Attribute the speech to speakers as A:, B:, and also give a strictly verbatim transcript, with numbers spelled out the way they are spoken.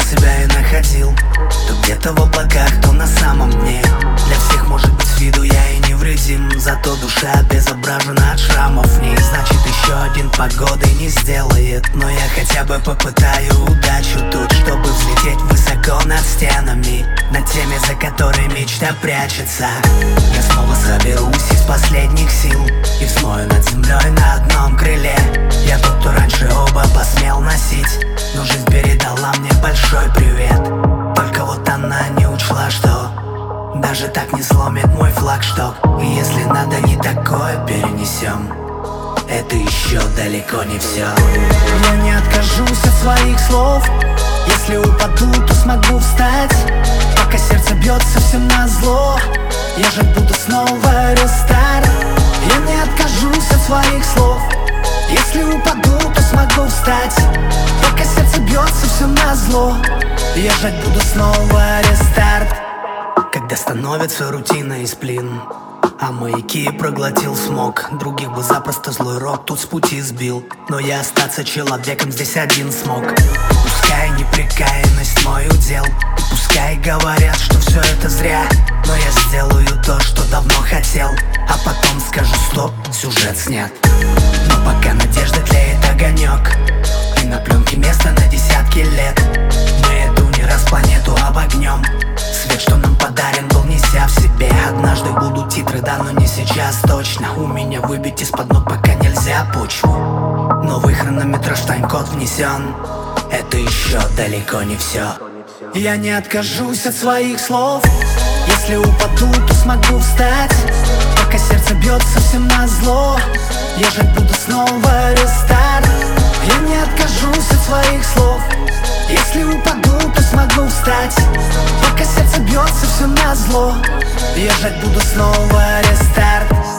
A: себя и находил то где-то в облаках, то на самом дне. Для всех, может быть, с виду я и невредим, зато душа обезображена от шрамов в ней. Значит, еще один погоды не сделает, но я хотя бы попытаю удачу тут, чтобы взлететь высоко над стенами, над теми, за которой мечта прячется. Я снова соберусь из последних сил и взмою над землей на одном крыле. Я тот, кто раньше оба посмел носить, но жизнь передала мне большой привет. Только вот она не учла, что даже так не сломит мой флагшток. И если надо, не такое перенесем. Это еще далеко не все. Я не откажусь от своих слов. Если упаду, то смогу встать. Пока сердце бьется всем назло, я же буду снова рестарт. Я не откажусь от своих слов. Если упаду, то смогу встать. Пока сердце бьется всем назло, я жать буду снова рестарт. Когда становится рутина и сплин, а маяки проглотил смог, других бы запросто злой рок тут с пути сбил. Но я остаться человеком здесь один смог. Пускай неприкаянность мой удел, и пускай говорят, что все это зря, но я сделаю то, что давно хотел, а потом скажу стоп, сюжет снят. Но пока надежда тлеет огонек, и на пленке место на десятки лет. Мы иду не раз планету обогнем. Свет, что нам подарен, был неся в себе. Однажды будут титры, да, но не сейчас точно. У меня выбить из-под ног пока нельзя почву. Новый хронометраж, тайм-код внесен. Это еще далеко не все. Я не откажусь от своих слов. Если упаду, то смогу встать. Пока сердце бьется всем назло, я же буду снова рестарт. Я не откажусь от своих слов. Если упаду, то смогу встать. Пока сердце бьется всем назло, я жать буду снова рестарт.